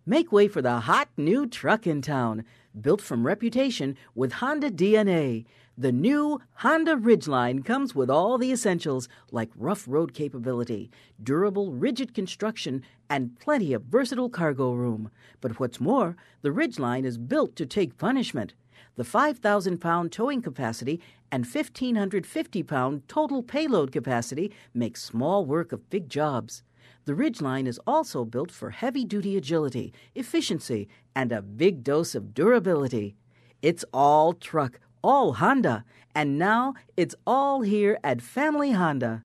Make way for the hot new truck in town, built from reputation with Honda DNA. The new Honda Ridgeline comes with all the essentials like rough road capability, durable, rigid construction, and plenty of versatile cargo room. But what's more, the Ridgeline is built to take punishment. The 5,000-pound towing capacity and 1,550-pound total payload capacity make small work of big jobs. The Ridgeline is also built for heavy-duty agility, efficiency, and a big dose of durability. It's all truck, all Honda, and now it's all here at Family Honda.